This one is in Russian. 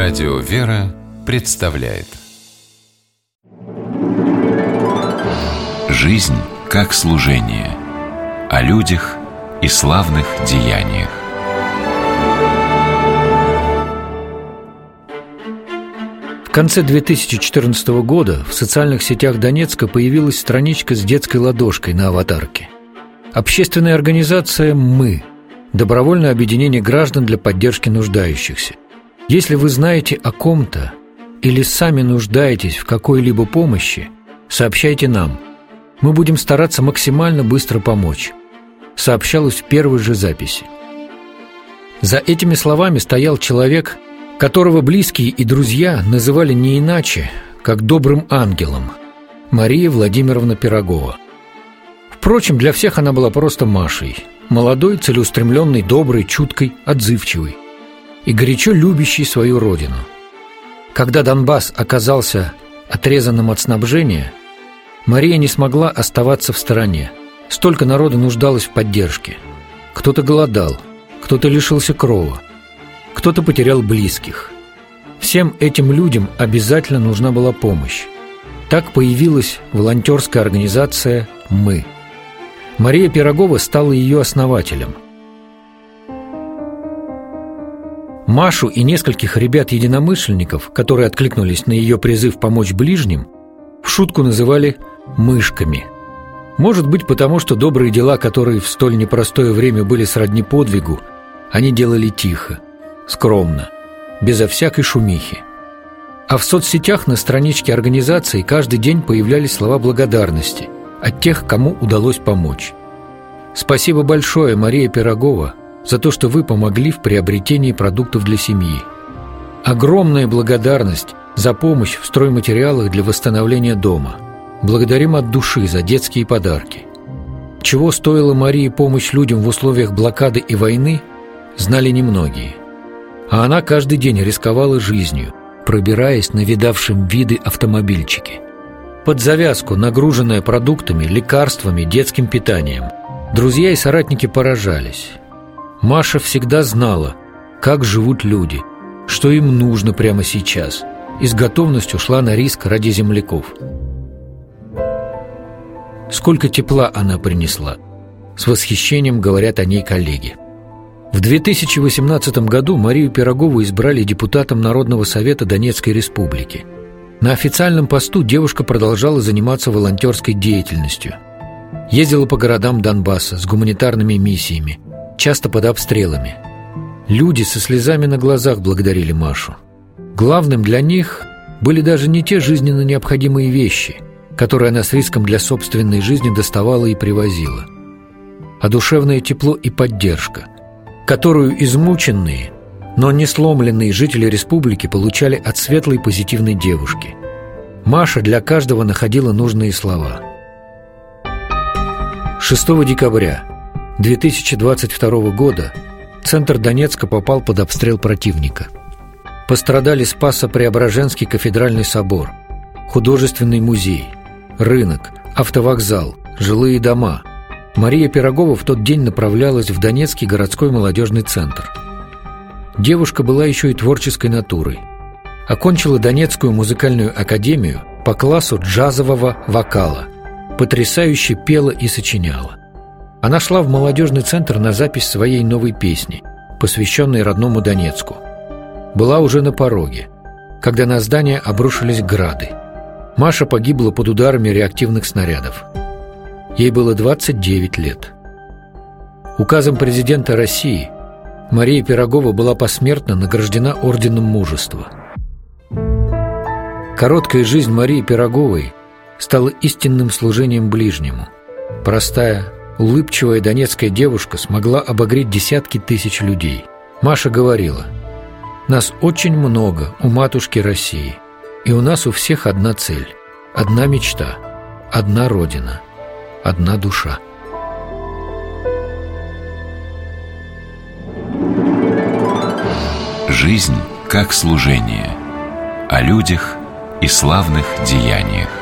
Радио «Вера» представляет «Жизнь как служение» о людях и славных деяниях. В конце 2014 года в социальных сетях Донецка появилась страничка с детской ладошкой на аватарке. Общественная организация «Мы» – добровольное объединение граждан для поддержки нуждающихся. Если вы знаете о ком-то или сами нуждаетесь в какой-либо помощи, сообщайте нам. Мы будем стараться максимально быстро помочь. Сообщалось в первой же записи. За этими словами стоял человек, которого близкие и друзья называли не иначе, как добрым ангелом – Мария Владимировна Пирогова. Впрочем, для всех она была просто Машей – молодой, целеустремленной, доброй, чуткой, отзывчивой и горячо любящей свою родину. Когда Донбасс оказался отрезанным от снабжения, Мария не смогла оставаться в стороне. Столько народа нуждалось в поддержке. Кто-то голодал, кто-то лишился крова, кто-то потерял близких. Всем этим людям обязательно нужна была помощь. Так появилась волонтерская организация «Мы». Мария Пирогова стала ее основателем. Машу и нескольких ребят-единомышленников, которые откликнулись на ее призыв помочь ближним, в шутку называли «мышками». Может быть, потому что добрые дела, которые в столь непростое время были сродни подвигу, они делали тихо, скромно, безо всякой шумихи. А в соцсетях на страничке организации каждый день появлялись слова благодарности от тех, кому удалось помочь. Спасибо большое, Мария Пирогова, за то, что вы помогли в приобретении продуктов для семьи. Огромная благодарность за помощь в стройматериалах для восстановления дома. Благодарим от души за детские подарки. Чего стоила Марии помощь людям в условиях блокады и войны, знали немногие. А она каждый день рисковала жизнью, пробираясь на видавшем виды автомобильчике. Под завязку, нагруженная продуктами, лекарствами, детским питанием. Друзья и соратники поражались. Маша всегда знала, как живут люди, что им нужно прямо сейчас, и с готовностью шла на риск ради земляков. Сколько тепла она принесла, с восхищением говорят о ней коллеги. В 2018 году Марию Пирогову избрали депутатом Народного совета Донецкой республики. На официальном посту девушка продолжала заниматься волонтерской деятельностью. Ездила по городам Донбасса с гуманитарными миссиями, часто под обстрелами. Люди со слезами на глазах благодарили Машу. Главным для них были даже не те жизненно необходимые вещи, которые она с риском для собственной жизни доставала и привозила, а душевное тепло и поддержка, которую измученные, но не сломленные жители республики получали от светлой позитивной девушки. Маша для каждого находила нужные слова. 6 декабря 2022 года центр Донецка попал под обстрел противника. Пострадали Спасо-Преображенский кафедральный собор, художественный музей, рынок, автовокзал, жилые дома. Мария Пирогова в тот день направлялась в Донецкий городской молодежный центр. Девушка была еще и творческой натурой. Окончила Донецкую музыкальную академию по классу джазового вокала. Потрясающе пела и сочиняла. Она шла в молодежный центр на запись своей новой песни, посвященной родному Донецку. Была уже на пороге, когда на здание обрушились грады. Маша погибла под ударами реактивных снарядов. Ей было 29 лет. Указом президента России Мария Пирогова была посмертно награждена Орденом Мужества. Короткая жизнь Марии Пироговой стала истинным служением ближнему. Простая, улыбчивая донецкая девушка смогла обогреть десятки тысяч людей. Маша говорила: «Нас очень много у матушки России, и у нас у всех одна цель, одна мечта, одна родина, одна душа». Жизнь как служение о людях и славных деяниях.